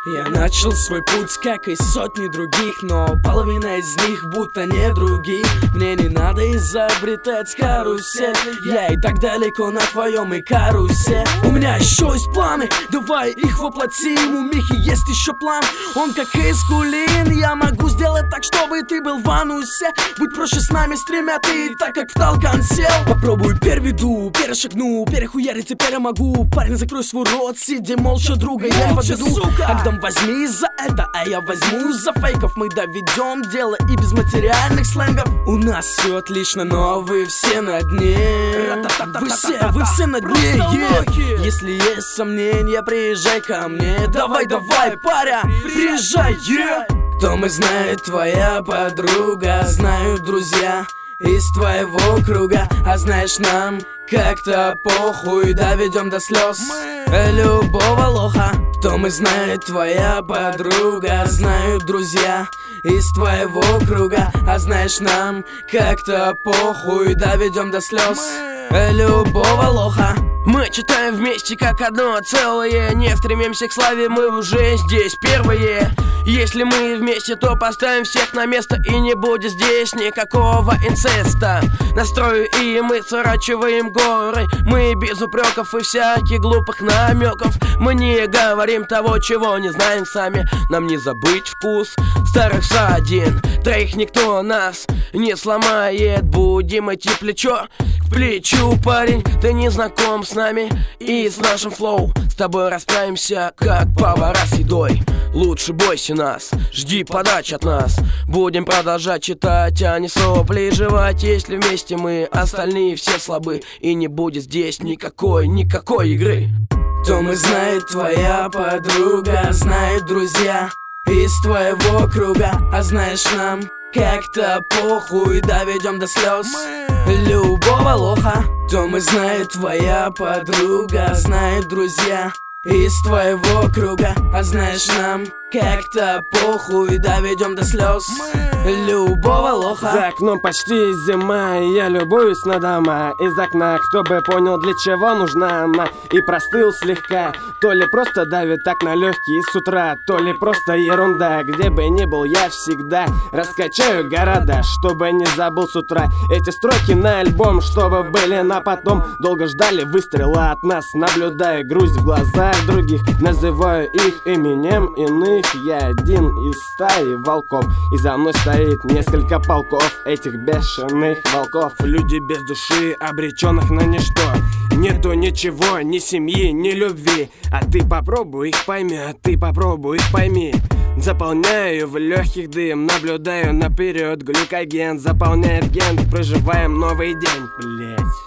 Я начал свой путь, как и сотни других, но половина из них будто не другие. Мне не надо изобретать карусель, я и так далеко на твоем и карусе. У меня еще есть планы, давай их воплотим. У Михи есть еще план, он как из Кулин. Я могу сделать так, чтобы ты был в анусе. Будь проще с нами, стримя ты, так как в толкан сел. Попробуй переведу, перешагну, перехуярить теперь я могу. Парень, закрой свой рот, сиди молча, друга, я подведу. Агдам, возьми за это, а я возьму за фейков. Мы доведем дело и без материальных сленгов. У нас все отлично, но вы все на дне. Вы все на дне, Если есть сомнения, приезжай ко мне. Давай, паря, приезжай, Кто мы, знает твоя подруга, знают друзья из твоего круга. А знаешь, нам как-то похуй, доведем до слез любого лоха. Кто мы, знает твоя подруга, знают друзья из твоего круга. А знаешь, нам как-то похуй, доведем до слез любого лоха. Мы читаем вместе как одно целое, не стремимся к славе, мы уже здесь первые. Если мы вместе, то поставим всех на место, и не будет здесь никакого инцеста. Настрою и мы сворачиваем горы, мы без упреков и всяких глупых намеков. Мы не говорим того, чего не знаем сами. Нам не забыть вкус старых садин. Троих никто нас не сломает, будем идти плечо к плечу, парень. Ты не знаком с нами и с нашим флоу. С тобой расправимся, как повара с едой. Лучше бойся нас, жди подач от нас. Будем продолжать читать, а не сопли жевать. Если вместе мы, остальные все слабы, и не будет здесь никакой игры. Кто мы, знает твоя подруга, знают друзья из твоего круга. А знаешь, нам как-то похуй, доведем до слез любого лоха. Кто мы, знает твоя подруга, знают друзья из твоего круга. А знаешь, нам как-то похуй, доведем до слез любого лоха. За окном почти зима, и я любуюсь на дома из окна. Кто бы понял, для чего нужна она, и простыл слегка. То ли просто давит так на легкие с утра, то ли просто ерунда. Где бы ни был, я всегда раскачаю города, чтобы не забыл с утра эти строки на альбом, чтобы были на потом. Долго ждали выстрела от нас, наблюдая грусть в глазах других, называю их именем иных. Я один из стаи волков, и за мной стоит несколько полков этих бешеных волков. Люди без души, обреченных на ничто. Нету ничего, ни семьи, ни любви. А ты попробуй их пойми, а ты попробуй их пойми. Заполняю в легких дым, наблюдаю наперед глюкоген. Заполняет ген, проживаем новый день, блять.